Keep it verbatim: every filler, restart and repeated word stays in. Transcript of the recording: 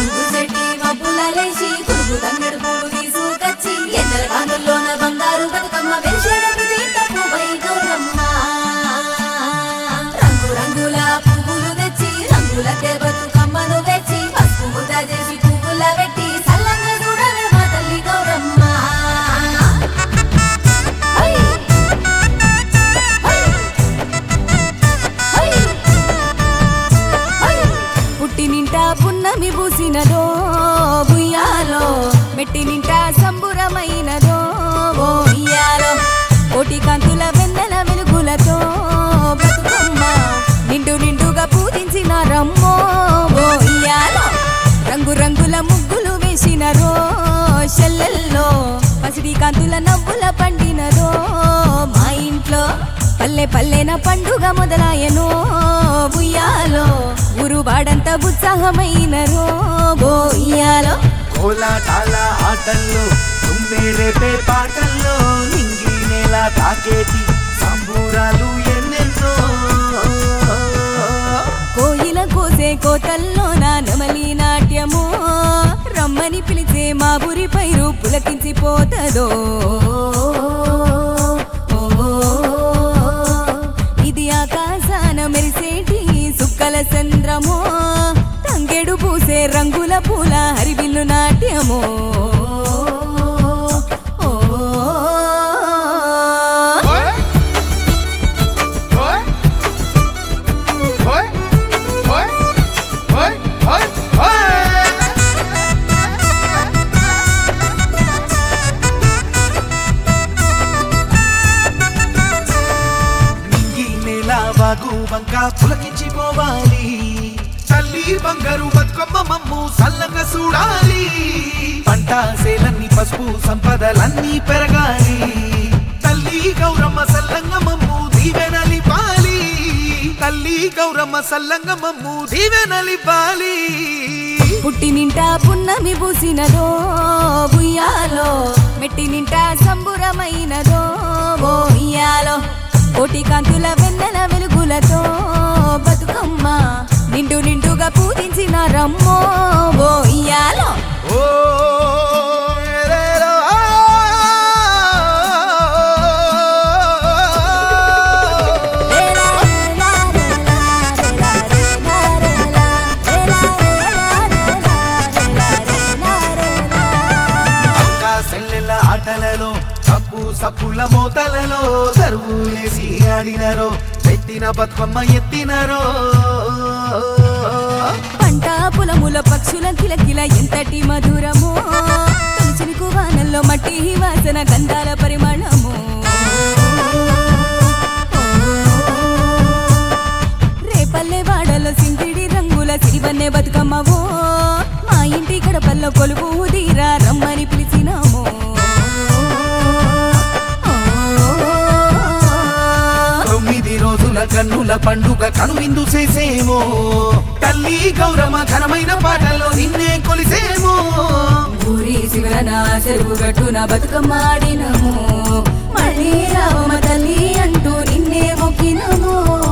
చుంగు చెట్టి మబ్బుల లేచి కురుగు తంగెడు పూలు తీసుకొచ్చి ఎందల కానుల్లోన బంగారు బతుకమ్మ వెలిసేడు దీంట పువ్వై గౌరమ్మ రంగు రంగుల పువ్వులు తెచ్చి రంగులకే బతుకమ్మను తెచ్చి పసుపు ముద్ద చేసి పువ్వుల పెట్టి సల్లంగా చూడవే మా తల్లి గౌరమ్మ. పుట్టినింట పున్నమి పూసినదో బుయ్యాలో మెట్టి నింట సంబురమైనదో ఓ ఇయ్యాలో కోటి కాంతుల వెన్నెల వెలుగులతో బతుకమ్మ నిండు నిండుగా పూజించిన రమ్మో ఓ ఇయ్యాలో రంగు రంగుల ముగ్గులు వేసినరో షెల్లెల్లో పసిడి కాంతుల నవ్వుల పండినదో మా ఇంట్లో పల్లె పల్లెన పండుగ మొదలాయనో ఉయ్యాలో ఊరు వాడంత ఉత్సాహమైనరో బోయ్యాలో కోలాటాల ఆటల్లో తుమ్మెరేపే పాటల్లో నింగి నేల తాకేటి సంబూరాలు ఎన్నెన్నో కోయిల కోసే కోతల్లో నా నమలి నాట్యమో రమ్మని పిలిచే మా ఊరి పైరు పులకించిపోతదో ఇది ఆకాశాన మెరిసేటి సుక్కల చంద్రమో తంగెడు పూసే రంగుల పూల హరివిల్లు నాట్యమో వంక పులకించిపోవాలి తల్లి బంగారు బతుకమ్మ మమ్ము సల్లంగా చూడాలి పంట సేలన్నీ పసుపు సంపదలన్నీ పెరగాలి తల్లి గౌరమ్మ సల్లంగా మమ్ము దీవెనలిపాలి తల్లి గౌరమ్మ సల్లంగా మమ్ము దీవెనలిపాలి పుట్టినింట పున్నమి పూసినదో బుయ్యాలో మెట్టి నింట సంబురమైనదో ఓ ఇయ్యాలో కోటి కాంతుల వెన్నెల వెలుగులతో బతుకమ్మ నిండు నిండుగా పూజించిన రమ్మో ఓ ఇయ్యాలో ఆటలలో సప్పు సప్పుల మోతలలో సరువులేసి ఆడినరో ఎత్తిన బతుకమ్మ ఎత్తినరో పంట పొలముల పక్షుల కిలకిల ఎంతటి మధురమో తొలిచినుకు వానల్లో మట్టి వాసన గంధాల పరిమళము రేపల్లె వాడలో సింగిడి రంగుల సిరివన్నె బతుకమ్మవో మా ఇంటి గడపల్లో కొలుపు తీరా రమ్మని పిలిచినాము తొమ్మిది రోజుల కన్నుల పండుగ కనువిందు చేసేమో తల్లి గౌరమ్మ ఘనమైన పాటల్లో నిన్నే కొలిసేమో ఊరి శివన చెరువు గట్టున బతుకమ్మ ఆడినము మళ్ళీ రావమ్మ తల్లి అంటూ నిన్నే మొక్కినము.